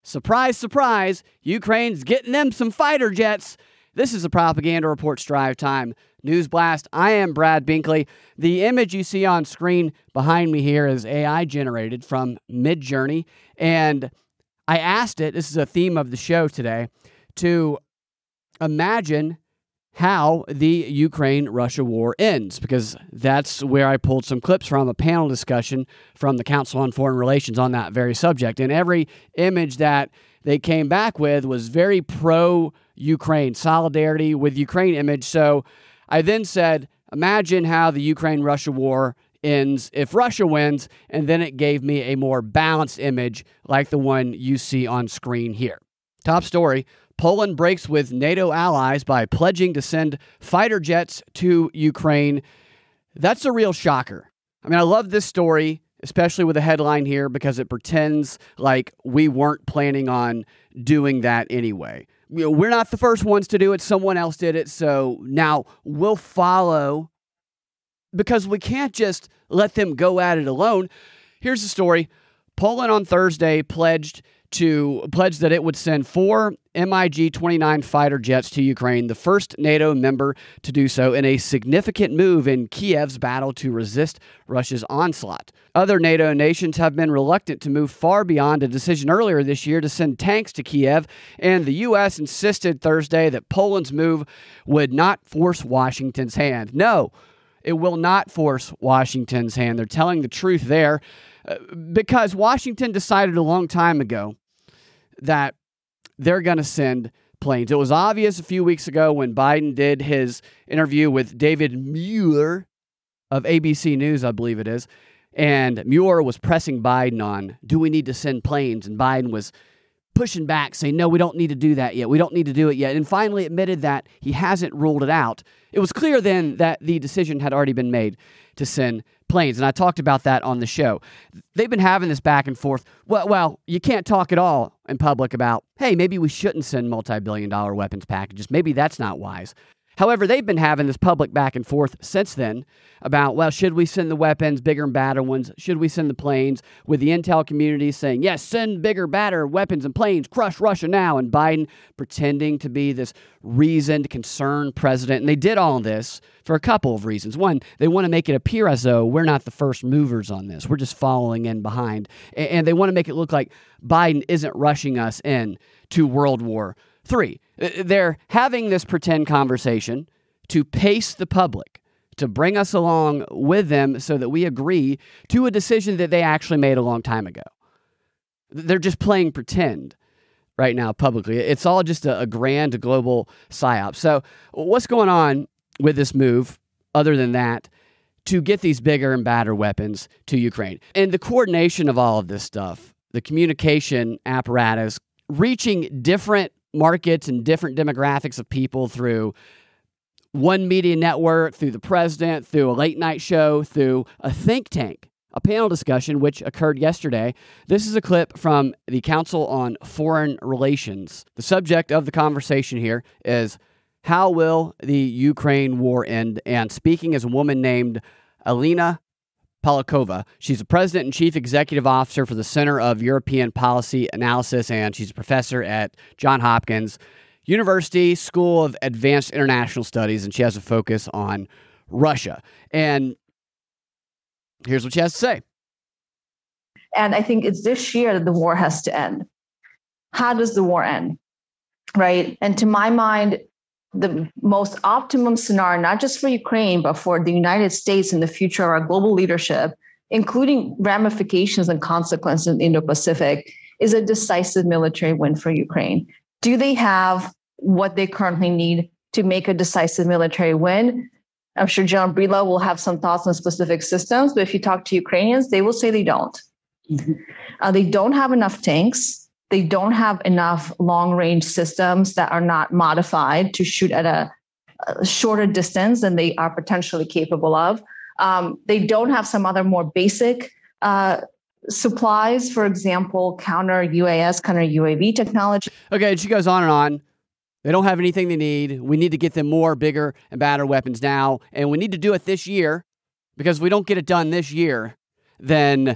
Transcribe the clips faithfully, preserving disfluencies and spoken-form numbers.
surprise, surprise, Ukraine's getting them some fighter jets. This is a Propaganda Reports Drive Time News Blast. I am Brad Binkley. The image you see on screen behind me here is A I generated from Midjourney, and I asked it, this is a theme of the show today, to imagine how the Ukraine-Russia war ends, because that's where I pulled some clips from, a panel discussion from the Council on Foreign Relations on that very subject. And every image that they came back with was very pro-Ukraine, solidarity with Ukraine image. So I then said, imagine how the Ukraine-Russia war ends if Russia wins, and then it gave me a more balanced image like the one you see on screen here. Top story. Poland breaks with NATO allies by pledging to send fighter jets to Ukraine. That's a real shocker. I mean, I love this story, especially with the headline here, because it pretends like we weren't planning on doing that anyway. You know, we're not the first ones to do it. Someone else did it. So now we'll follow, because we can't just let them go at it alone. Here's the story. Poland on Thursday pledged to pledge that it would send four M I G twenty-nine fighter jets to Ukraine, the first NATO member to do so, in a significant move in Kiev's battle to resist Russia's onslaught. Other NATO nations have been reluctant to move far beyond a decision earlier this year to send tanks to Kiev, and the U S insisted Thursday that Poland's move would not force Washington's hand. No, it will not force Washington's hand. They're telling the truth there, uh, because Washington decided a long time ago that they're going to send planes. It was obvious a few weeks ago when Biden did his interview with David Mueller of A B C News, I believe it is, and Mueller was pressing Biden on, do we need to send planes? And Biden was pushing back, saying, no, we don't need to do that yet. We don't need to do it yet. And finally admitted that he hasn't ruled it out. It was clear then that the decision had already been made to send planes. And I talked about that on the show. They've been having this back and forth. Well, well, you can't talk at all in public about, hey, maybe we shouldn't send multi-billion dollar weapons packages. Maybe that's not wise. However, they've been having this public back and forth since then about, well, should we send the weapons, bigger and badder ones? Should we send the planes? With the intel community saying, yes, send bigger, badder weapons and planes, crush Russia now. And Biden pretending to be this reasoned, concerned president. And they did all this for a couple of reasons. One, they want to make it appear as though we're not the first movers on this. We're just following in behind. And they want to make it look like Biden isn't rushing us in to World War Three. They're having this pretend conversation to pace the public, to bring us along with them so that we agree to a decision that they actually made a long time ago. They're just playing pretend right now publicly. It's all just a, a grand global psyop. So what's going on with this move, other than that, to get these bigger and badder weapons to Ukraine? And the coordination of all of this stuff, the communication apparatus, reaching different markets and different demographics of people through one media network, through the president, through a late night show, through a think tank, a panel discussion which occurred yesterday. This is a clip from the Council on Foreign Relations. The subject of the conversation here is, how will the Ukraine war end? And speaking is a woman named Alina Polakova. She's the president and chief executive officer for the Center of European Policy Analysis, and she's a professor at Johns Hopkins University School of Advanced International Studies, and she has a focus on Russia. And here's what she has to say. And I think it's this year that the war has to end. How does the war end? Right? And to my mind, the most optimum scenario, not just for Ukraine, but for the United States and the future of our global leadership, including ramifications and consequences in the Indo-Pacific, is a decisive military win for Ukraine. Do they have what they currently need to make a decisive military win? I'm sure John Brila will have some thoughts on specific systems, but if you talk to Ukrainians, they will say they don't. Mm-hmm. Uh, they don't have enough tanks. They don't have enough long-range systems that are not modified to shoot at a, a shorter distance than they are potentially capable of. Um, they don't have some other more basic uh, supplies, for example, counter U A S, counter U A V technology. Okay, she goes on and on. They don't have anything they need. We need to get them more, bigger, and badder weapons now, and we need to do it this year, because if we don't get it done this year, then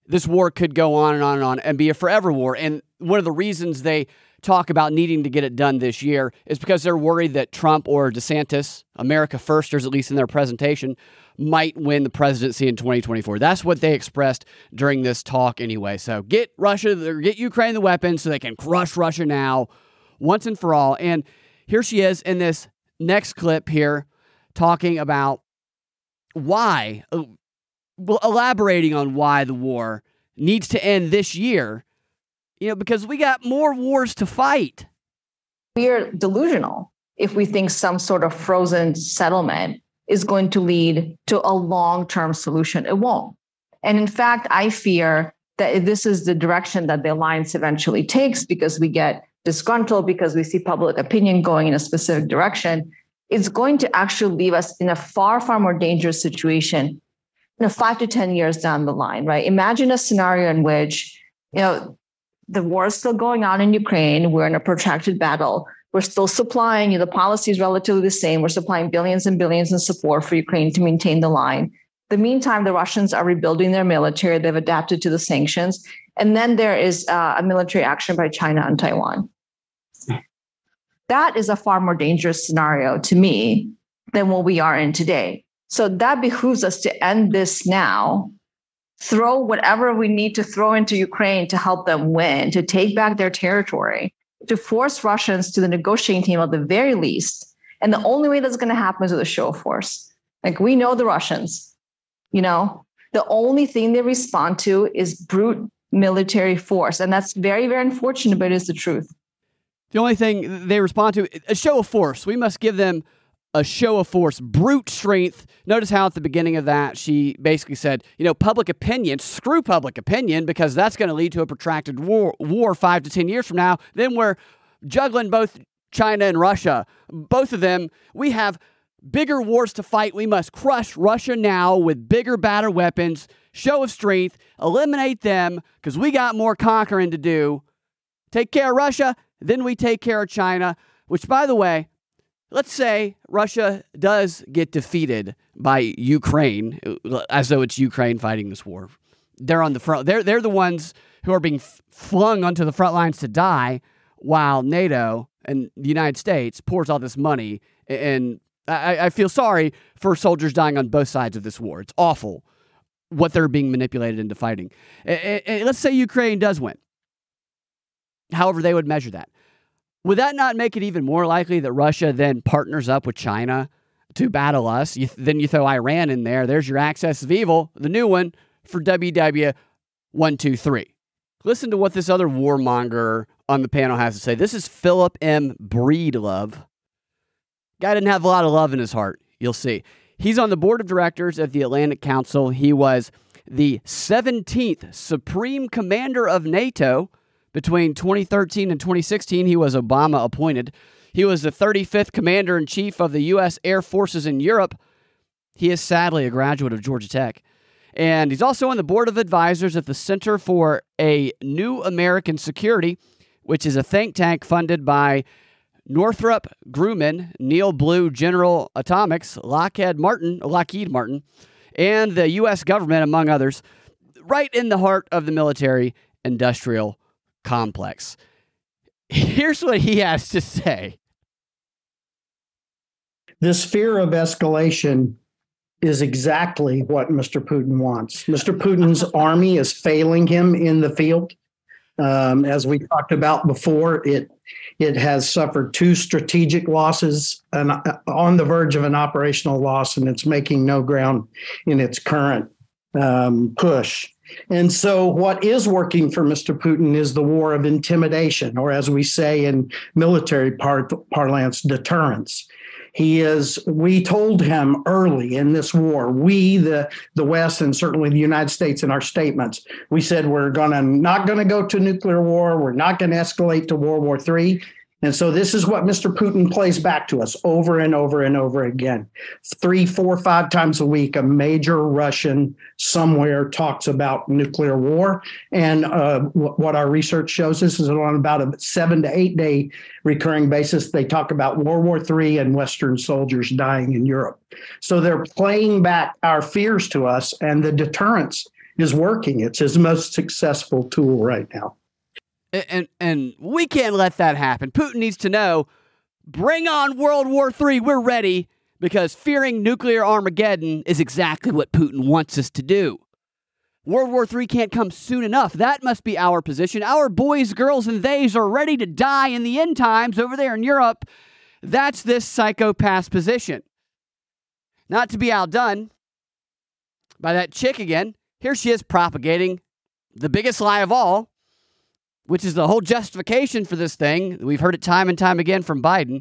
this war could go on and on and on and be a forever war. And one of the reasons they talk about needing to get it done this year is because they're worried that Trump or DeSantis, America Firsters, at least in their presentation, might win the presidency in twenty twenty-four. That's what they expressed during this talk anyway. So get Russia, get Ukraine the weapons so they can crush Russia now, once and for all. And here she is in this next clip here talking about why, uh, well, elaborating on why the war needs to end this year, you know, because we got more wars to fight. We are delusional if we think some sort of frozen settlement is going to lead to a long-term solution. It won't. And in fact, I fear that if this is the direction that the alliance eventually takes, because we get disgruntled, because we see public opinion going in a specific direction, it's going to actually leave us in a far, far more dangerous situation, you know, five to ten years down the line, right? Imagine a scenario in which, you know, the war is still going on in Ukraine. We're in a protracted battle. We're still supplying, you know, the policy is relatively the same. We're supplying billions and billions in support for Ukraine to maintain the line. In the meantime, the Russians are rebuilding their military. They've adapted to the sanctions. And then there is uh, a military action by China on Taiwan. That is a far more dangerous scenario to me than what we are in today. So that behooves us to end this now, throw whatever we need to throw into Ukraine to help them win, to take back their territory, to force Russians to the negotiating table at the very least. And the only way that's going to happen is with a show of force. Like, we know the Russians, you know, the only thing they respond to is brute military force. And that's very, very unfortunate, but it's the truth. The only thing they respond to, a show of force. We must give them a show of force, brute strength. Notice how at the beginning of that, she basically said, you know, public opinion, screw public opinion, because that's going to lead to a protracted war, war five to ten years from now. Then we're juggling both China and Russia. Both of them, we have bigger wars to fight. We must crush Russia now with bigger, badder weapons, show of strength, eliminate them, because we got more conquering to do. Take care of Russia, then we take care of China, which, by the way, let's say Russia does get defeated by Ukraine, as though it's Ukraine fighting this war. They're on the front. They're they're the ones who are being flung onto the front lines to die, while NATO and the United States pours all this money. And I, I feel sorry for soldiers dying on both sides of this war. It's awful what they're being manipulated into fighting. And, and let's say Ukraine does win. However they would measure that. Would that not make it even more likely that Russia then partners up with China to battle us? You, then you throw Iran in there. There's your axis of evil, the new one for W W one two three. Listen to what this other warmonger on the panel has to say. This is Philip M. Breedlove. Guy didn't have a lot of love in his heart, you'll see. He's on the board of directors at the Atlantic Council. He was the seventeenth Supreme Commander of NATO. Between twenty thirteen and twenty sixteen, he was Obama appointed. He was the thirty-fifth Commander-in-Chief of the U S Air Forces in Europe. He is sadly a graduate of Georgia Tech. And he's also on the board of advisors at the Center for a New American Security, which is a think tank funded by Northrop Grumman, Neil Blue General Atomics, Lockheed Martin, Lockheed Martin, and the U S government, among others, right in the heart of the military-industrial complex. Here's what he has to say. This fear of escalation is exactly what Mister Putin wants. Mister Putin's army is failing him in the field. Um, as we talked about before, it it has suffered two strategic losses and on the verge of an operational loss, and it's making no ground in its current um, push. And so what is working for Mister Putin is the war of intimidation, or as we say in military par- parlance, deterrence. He is, we told him early in this war, we, the, the West, and certainly the United States in our statements, we said we're gonna not going to go to nuclear war. We're not going to escalate to World War Three. And so this is what Mister Putin plays back to us over and over and over again. Three, four, five times a week, a major Russian somewhere talks about nuclear war. And uh, w- what our research shows us is on about a seven to eight day recurring basis, they talk about World War Three and Western soldiers dying in Europe. So they're playing back our fears to us, and the deterrence is working. It's his most successful tool right now. And, and, and we can't let that happen. Putin needs to know, bring on World War Three. We're ready, because fearing nuclear Armageddon is exactly what Putin wants us to do. World War Three can't come soon enough. That must be our position. Our boys, girls, and theys are ready to die in the end times over there in Europe. That's this psychopath's position. Not to be outdone by that chick again. Here she is propagating the biggest lie of all, which is the whole justification for this thing. We've heard it time and time again from Biden.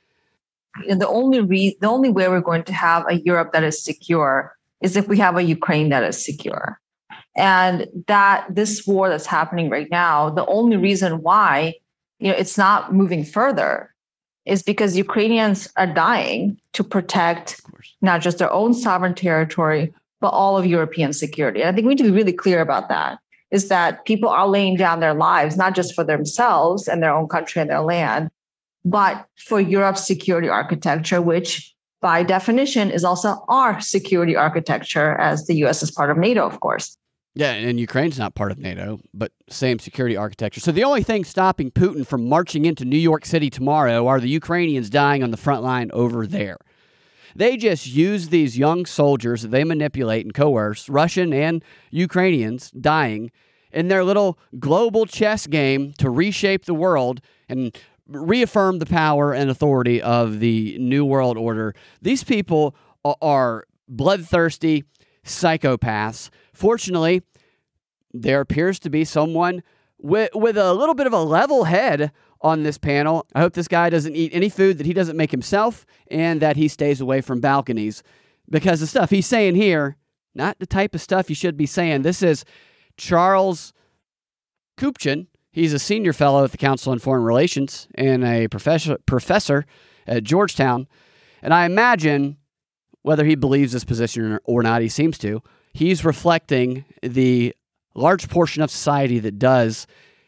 And the only re- the only way we're going to have a Europe that is secure is if we have a Ukraine that is secure. And that this war that's happening right now, the only reason why, you know, it's not moving further is because Ukrainians are dying to protect not just their own sovereign territory, but all of European security. And I think we need to be really clear about that, is that people are laying down their lives, not just for themselves and their own country and their land, but for Europe's security architecture, which by definition is also our security architecture, as the U S is part of NATO, of course. Yeah, and Ukraine's not part of NATO, but same security architecture. So the only thing stopping Putin from marching into New York City tomorrow are the Ukrainians dying on the front line over there. They just use these young soldiers that they manipulate and coerce, Russian and Ukrainians dying, in their little global chess game to reshape the world and reaffirm the power and authority of the New World Order. These people are bloodthirsty psychopaths. Fortunately, there appears to be someone with, with a little bit of a level head on this panel. I hope this guy doesn't eat any food that he doesn't make himself, and that he stays away from balconies, because the stuff he's saying here, not the type of stuff you should be saying. This is Charles Kupchan. He's a senior fellow at the Council on Foreign Relations and a professor professor at Georgetown. And I imagine, whether he believes this position or not, he seems to, he's reflecting the large portion of society that does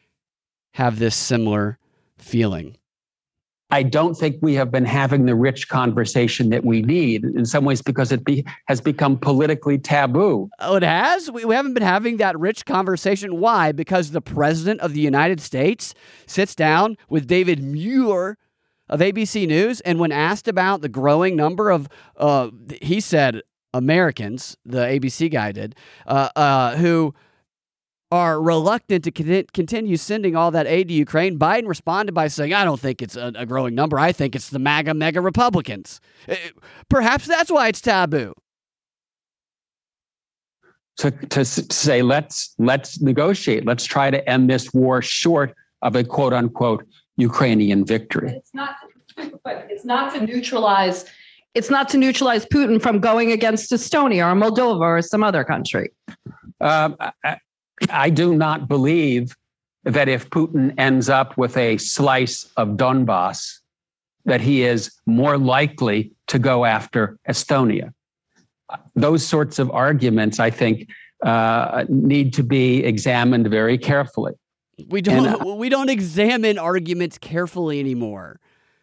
have this similar feeling. I don't think we have been having the rich conversation that we need, in some ways because it be, has become politically taboo. Oh, it has? We, we haven't been having that rich conversation. Why? Because the president of the United States sits down with David Muir of A B C News, and when asked about the growing number of, uh, he said, Americans, the A B C guy did, uh, uh, who are reluctant to con- continue sending all that aid to Ukraine, Biden responded by saying, I don't think it's a, a growing number. I think it's the MAGA mega Republicans. Uh, perhaps that's why it's taboo. To, to say, let's let's negotiate. Let's try to end this war short of a quote unquote Ukrainian victory. But it's not, but it's not to neutralize. It's not to neutralize Putin from going against Estonia or Moldova or some other country. Um, I, I do not believe that if Putin ends up with a slice of Donbass, that he is more likely to go after Estonia. Those sorts of arguments, I think, uh, need to be examined very carefully. We don't. And, uh, we don't examine arguments carefully anymore.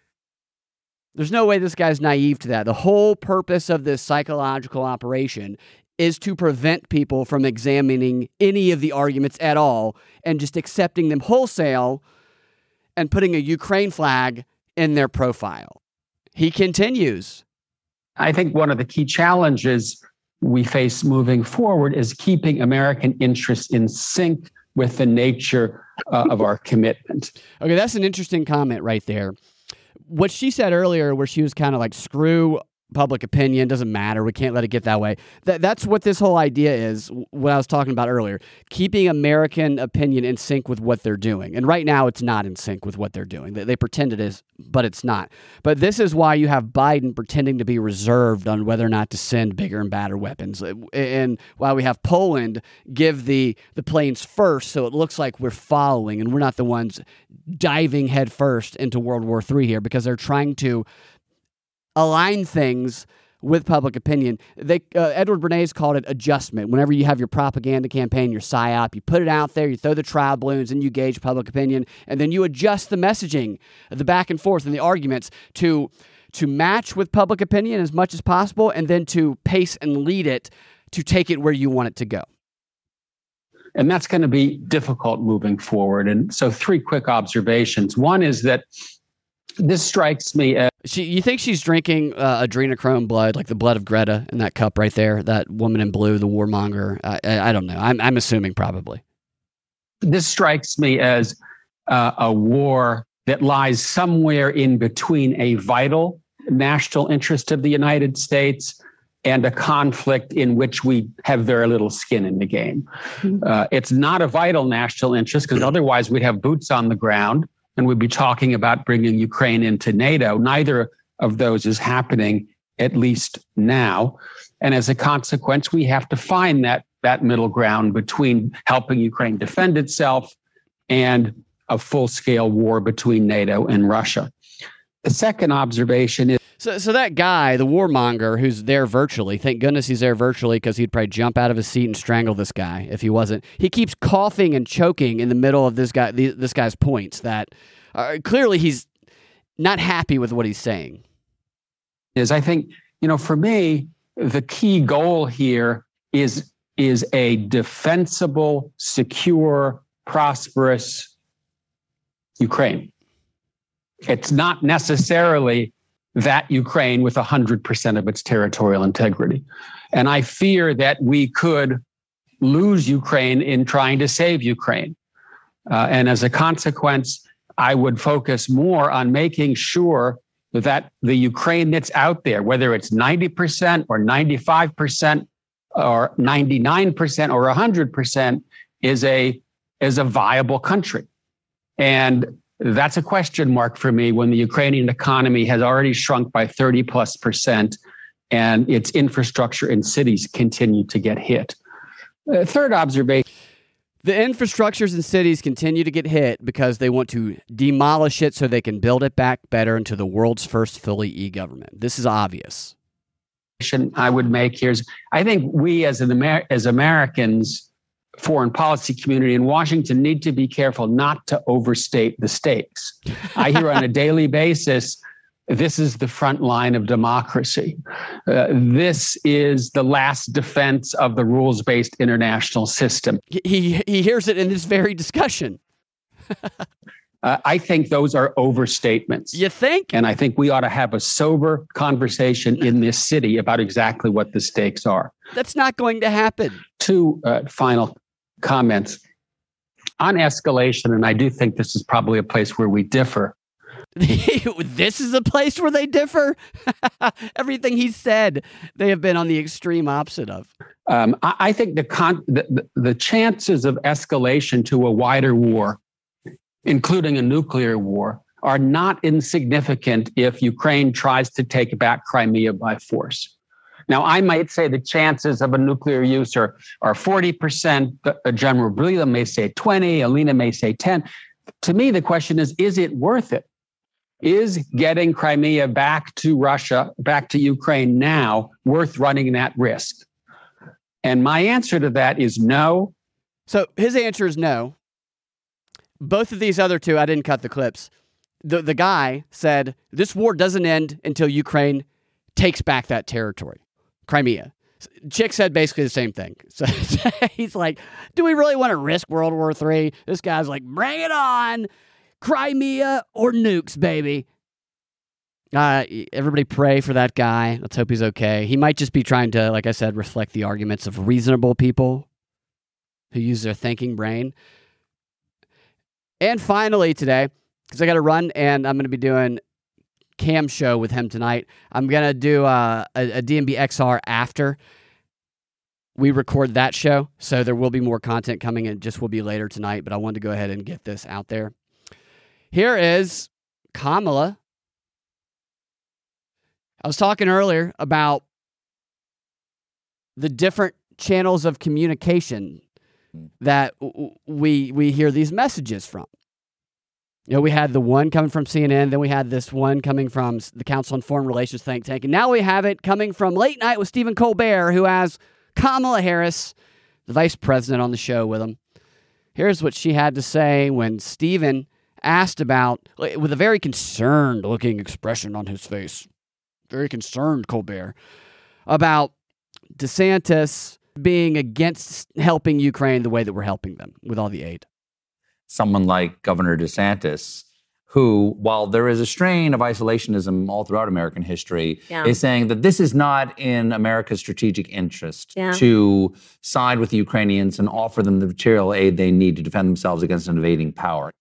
There's no way this guy's naive to that. The whole purpose of this psychological operation is to prevent people from examining any of the arguments at all and just accepting them wholesale and putting a Ukraine flag in their profile. He continues. I think one of the key challenges we face moving forward is keeping American interests in sync with the nature uh, of our commitment. Okay, that's an interesting comment right there. What she said earlier, where she was kind of like, screw public opinion, doesn't matter, we can't let it get that way. That, that's what this whole idea is, what I was talking about earlier, keeping American opinion in sync with what they're doing. And right now, it's not in sync with what they're doing. They, they pretend it is, but it's not. But this is why you have Biden pretending to be reserved on whether or not to send bigger and badder weapons. And why we have Poland give the, the planes first, so it looks like we're following and we're not the ones diving headfirst into World War Three here, because they're trying to align things with public opinion. They uh, Edward Bernays called it adjustment. Whenever you have your propaganda campaign, your psyop, you put it out there, you throw the trial balloons, and you gauge public opinion, and then you adjust the messaging, the back and forth, and the arguments to to match with public opinion as much as possible, and then to pace and lead it to take it where you want it to go. And that's going to be difficult moving forward. And so three quick observations. One is that this strikes me as... She, you think she's drinking uh, adrenochrome blood, like the blood of Greta in that cup right there, that woman in blue, the warmonger? I, I, I don't know. I'm, I'm assuming probably. This strikes me as uh, a war that lies somewhere in between a vital national interest of the United States and a conflict in which we have very little skin in the game. Uh, it's not a vital national interest because otherwise we'd have boots on the ground and we'd be talking about bringing Ukraine into NATO. Neither of those is happening, at least now. And as a consequence, we have to find that, that middle ground between helping Ukraine defend itself and a full-scale war between NATO and Russia. The second observation is... So so that guy, the warmonger, who's there virtually, thank goodness he's there virtually because he'd probably jump out of his seat and strangle this guy if he wasn't. He keeps coughing and choking in the middle of this guy, this guy's points that uh, clearly he's not happy with what he's saying. Is I think, you know, for me, the key goal here is, is a defensible, secure, prosperous Ukraine. It's not necessarily that Ukraine with one hundred percent of its territorial integrity. And I fear that we could lose Ukraine in trying to save Ukraine. Uh, and as a consequence, I would focus more on making sure that the Ukraine that's out there, whether it's ninety percent or ninety-five percent or ninety-nine percent or one hundred percent, is a, is a viable country. And that's a question mark for me when the Ukrainian economy has already shrunk by thirty plus percent and its infrastructure and cities continue to get hit. Uh, third observation. The infrastructures in cities continue to get hit because they want to demolish it so they can build it back better into the world's first fully e-government. This is obvious. I would make here is I think we as an Amer- as Americans, foreign policy community in Washington need to be careful not to overstate the stakes. I hear on a daily basis, this is the front line of democracy. Uh, this is the last defense of the rules-based international system. He, he hears it in this very discussion. uh, I think those are overstatements. You think? And I think we ought to have a sober conversation in this city about exactly what the stakes are. That's not going to happen. Two uh, final comments on escalation, and I do think this is probably a place where we differ. This is a place where they differ? Everything he said, they have been on the extreme opposite of. Um, I, I think the, con- the, the chances of escalation to a wider war, including a nuclear war, are not insignificant if Ukraine tries to take back Crimea by force. Now, I might say the chances of a nuclear use are, are forty percent. General Brilla may say twenty, Alina may say ten. To me, the question is, is it worth it? Is getting Crimea back to Russia, back to Ukraine now, worth running that risk? And my answer to that is no. So his answer is no. Both of these other two, I didn't cut the clips. The, the guy said, this war doesn't end until Ukraine takes back that territory. Crimea. Chick said basically the same thing. So he's like, do we really want to risk World War Three? This guy's like, bring it on. Crimea or nukes, baby. Uh, everybody pray for that guy. Let's hope he's okay. He might just be trying to, like I said, reflect the arguments of reasonable people who use their thinking brain. And finally today, because I got to run and I'm going to be doing Cam show with him tonight. I'm going to do uh, a, a D M B X R after we record that show. So there will be more content coming. It just will be later tonight, but I wanted to go ahead and get this out there. Here is Kamala. I was talking earlier about the different channels of communication that we we hear these messages from. You know, we had the one coming from C N N, then we had this one coming from the Council on Foreign Relations think tank, and now we have it coming from Late Night with Stephen Colbert, who has Kamala Harris, the vice president, on the show with him. Here's what she had to say when Stephen asked about, with a very concerned-looking expression on his face, very concerned, Colbert, about DeSantis being against helping Ukraine the way that we're helping them with all the aid. Someone like Governor DeSantis, who, while there is a strain of isolationism all throughout American history, Yeah. is saying that this is not in America's strategic interest Yeah. to side with the Ukrainians and offer them the material aid they need to defend themselves against an invading power.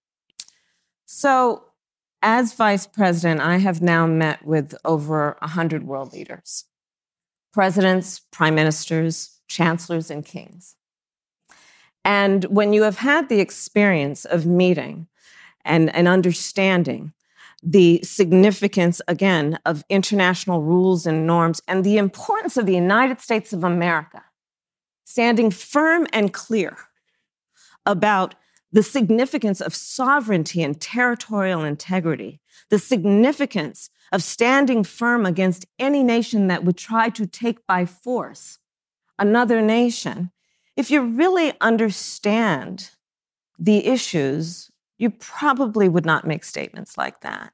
So, as vice president, I have now met with over one hundred world leaders, presidents, prime ministers, chancellors, and kings. And when you have had the experience of meeting and, and understanding the significance, again, of international rules and norms and the importance of the United States of America standing firm and clear about the significance of sovereignty and territorial integrity, the significance of standing firm against any nation that would try to take by force another nation. If you really understand the issues, you probably would not make statements like that.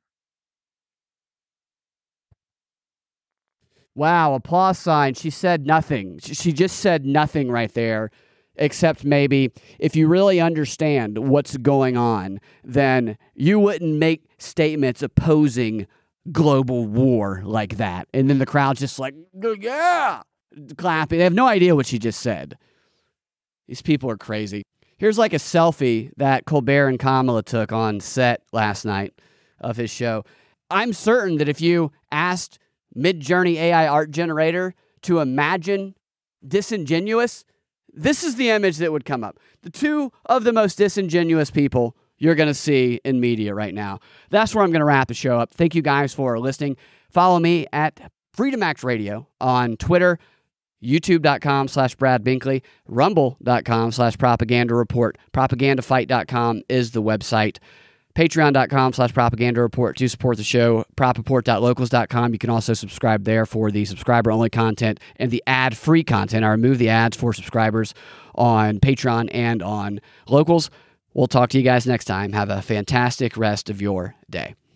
Wow, applause sign. She said nothing. She just said nothing right there, except maybe if you really understand what's going on, then you wouldn't make statements opposing global war like that. And then the crowd's just like, yeah, clapping. They have no idea what she just said. These people are crazy. Here's like a selfie that Colbert and Kamala took on set last night of his show. I'm certain that if you asked Midjourney A I art generator to imagine disingenuous, this is the image that would come up. The two of the most disingenuous people you're going to see in media right now. That's where I'm going to wrap the show up. Thank you guys for listening. Follow me at Freedom Act Radio on Twitter, youtube.com slash Brad Binkley, rumble.com slash propaganda report, propagandafight dot com is the website, patreon.com slash propaganda report to support the show, propaport dot locals dot com. You can also subscribe there for the subscriber-only content and the ad-free content. I remove the ads for subscribers on Patreon and on Locals. We'll talk to you guys next time. Have a fantastic rest of your day.